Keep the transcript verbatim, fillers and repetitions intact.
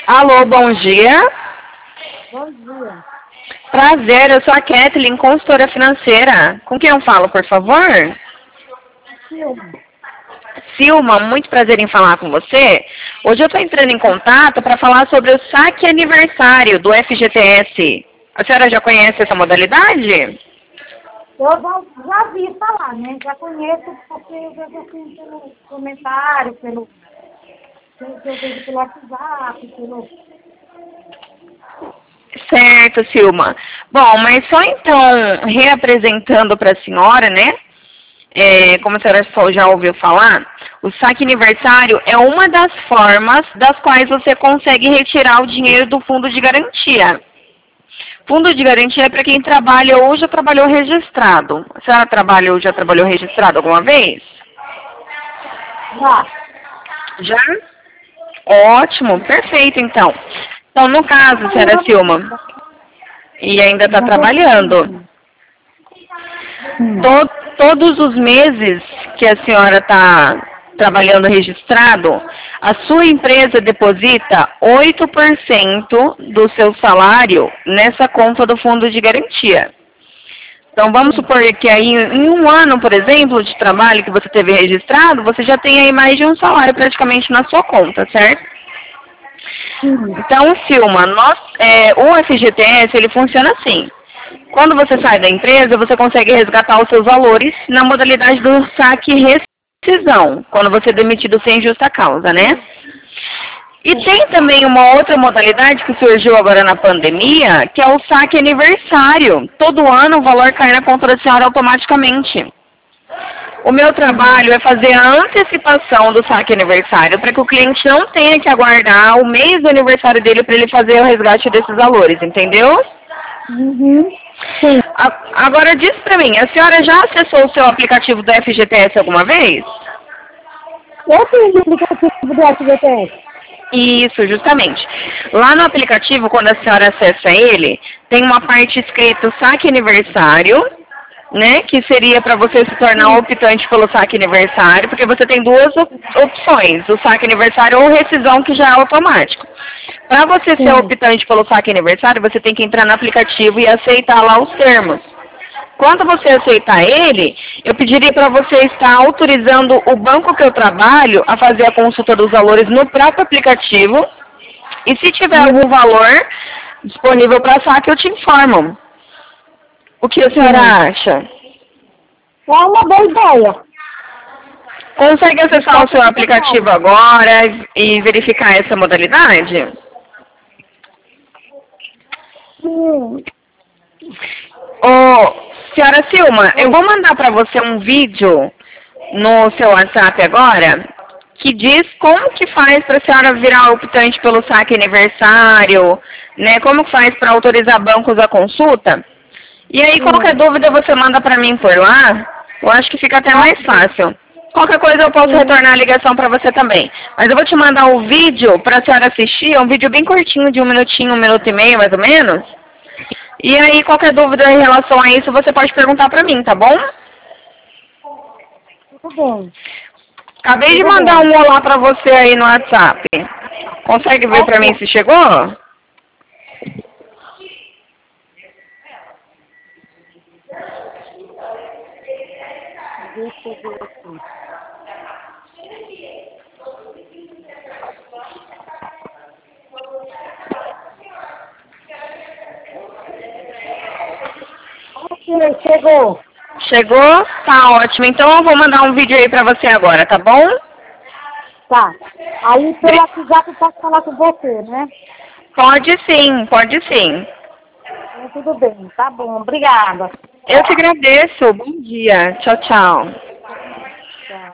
Alô, bom dia. Bom dia. Prazer, eu sou a Kathleen, consultora financeira. Com quem eu falo, por favor? Silma. Silma, muito prazer em falar com você. Hoje eu estou entrando em contato para falar sobre o saque aniversário do F G T S. A senhora já conhece essa modalidade? Eu já, já vi falar, né? Já conheço porque eu já assim pelo comentário, pelo pelo que eu vejo pelo WhatsApp, pelo. Certo, Silma. Bom, mas só então, reapresentando para a senhora, né? É, como a senhora só já ouviu falar, o saque aniversário é uma das formas das quais você consegue retirar o dinheiro do fundo de garantia. Fundo de garantia é para quem trabalha ou já trabalhou registrado. A senhora trabalha ou já trabalhou registrado alguma vez? Já. Já? Ótimo, perfeito então. Então, no caso, senhora Silma, e ainda está trabalhando, Hum. to todos os meses que a senhora está trabalhando registrado, a sua empresa deposita oito por cento do seu salário nessa conta do fundo de garantia. Então, vamos supor que aí, em um ano, por exemplo, de trabalho que você teve registrado, você já tem aí mais de um salário praticamente na sua conta, certo? Então, Silma, nós, é, o F G T S, ele funciona assim. Quando você sai da empresa, você consegue resgatar os seus valores na modalidade do saque rescisão, quando você é demitido sem justa causa, né? E tem também uma outra modalidade que surgiu agora na pandemia, que é o saque aniversário. Todo ano o valor cai na conta da senhora automaticamente. O meu trabalho é fazer a antecipação do saque aniversário para que o cliente não tenha que aguardar o mês do aniversário dele para ele fazer o resgate desses valores, entendeu? Uhum. Sim. A, agora diz para mim, a senhora já acessou o seu aplicativo do F G T S alguma vez? Eu tenho o aplicativo do F G T S. Isso, justamente. Lá no aplicativo, quando a senhora acessa ele, tem uma parte escrito saque aniversário, né, que seria para você se tornar optante pelo saque aniversário, porque você tem duas op opções, o saque aniversário ou rescisão, que já é automático. Para você ser optante pelo saque aniversário, você tem que entrar no aplicativo e aceitar lá os termos. Quando você aceitar ele, eu pediria para você estar autorizando o banco que eu trabalho a fazer a consulta dos valores no próprio aplicativo. E se tiver algum valor disponível para saque, eu te informo. O que a senhora acha? É uma boa ideia. Consegue acessar o seu aplicativo agora e verificar essa modalidade? Sim. Ô, senhora Silma, eu vou mandar para você um vídeo no seu WhatsApp agora que diz como que faz para a senhora virar optante pelo saque aniversário, né? Como que faz para autorizar bancos à consulta. E aí, qualquer dúvida você manda para mim por lá. Eu acho que fica até mais fácil. Qualquer coisa eu posso retornar a ligação para você também. Mas eu vou te mandar um vídeo para a senhora assistir. É um vídeo bem curtinho, de um minutinho, um minuto e meio, mais ou menos. E aí, qualquer dúvida em relação a isso, você pode perguntar para mim, tá bom? Tudo bem. Acabei de mandar um olá para você aí no WhatsApp. Consegue ver para mim se chegou? Deixa eu ver aqui. Ok, chegou. Chegou? Tá ótimo. Então eu vou mandar um vídeo aí pra você agora, tá bom? Tá. Aí pelo WhatsApp eu posso falar com você, né? Pode sim, pode sim. Então, tudo bem. Tá bom. Obrigada. Eu te agradeço. Bom dia. Tchau, tchau.